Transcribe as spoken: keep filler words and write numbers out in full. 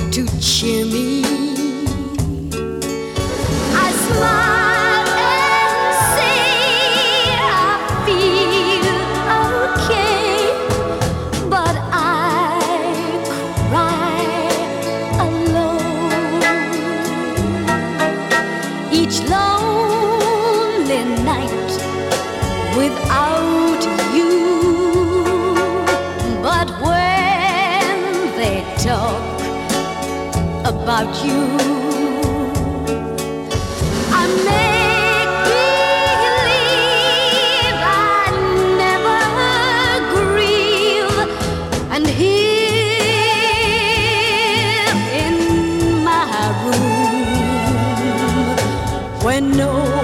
to cheer me. I smile and say I feel okay, but I cry alone. Each lonely night without you, but when they talk about you, I make believe I never grieve, and here in my room, when no